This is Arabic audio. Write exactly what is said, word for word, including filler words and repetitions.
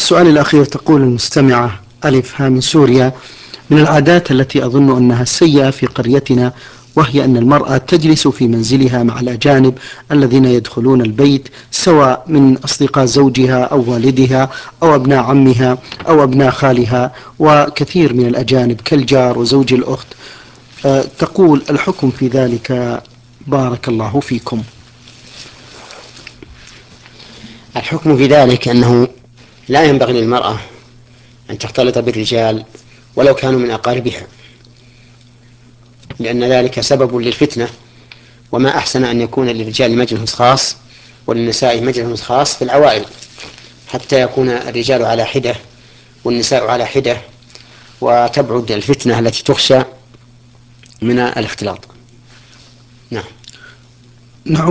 السؤال الأخير، تقول المستمعة ألف ها من سوريا: من العادات التي أظن أنها سيئة في قريتنا، وهي أن المرأة تجلس في منزلها مع الأجانب الذين يدخلون البيت، سواء من أصدقاء زوجها أو والدها أو أبناء عمها أو أبناء خالها، وكثير من الأجانب كالجار وزوج الأخت. أه تقول: الحكم في ذلك بارك الله فيكم. الحكم في ذلك أنه لا ينبغي للمرأة أن تختلط بالرجال ولو كانوا من أقاربها، لأن ذلك سبب للفتنة. وما أحسن أن يكون للرجال مجلس خاص وللنساء مجلس خاص في العوائل، حتى يكون الرجال على حدة والنساء على حدة، وتبعد الفتنة التي تخشى من الاختلاط. نعم. نعود